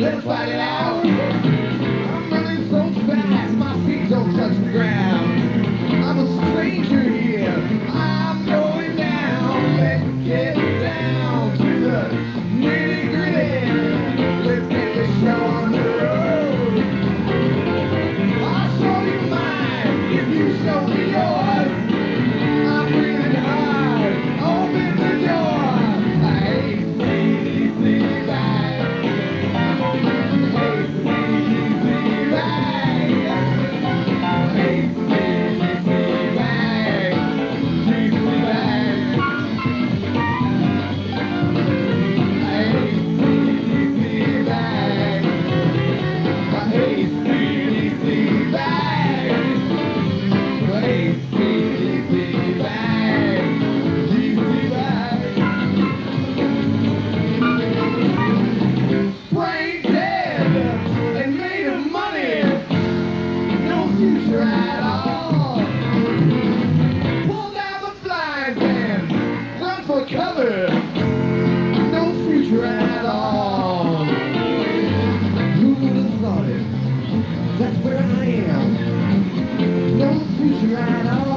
Let's fight it out. I'm running so fast, my feet don't touch the ground. I'm a stranger here, I'm going down. Let's get down to the nitty gritty. Let's get the show on the road. I'll show you mine if you show me yours. I'm breathing hard, open the door. I hate easy back. Hate easy back. Hate easy back. Easy back. I hate easy back. I hate easy back. I hate easy back. Easy back. Brain dead and made of money, no future at all. Pull down the blinds and run for cover, no future at all. Who would have thought it? That's where I am, no future at all.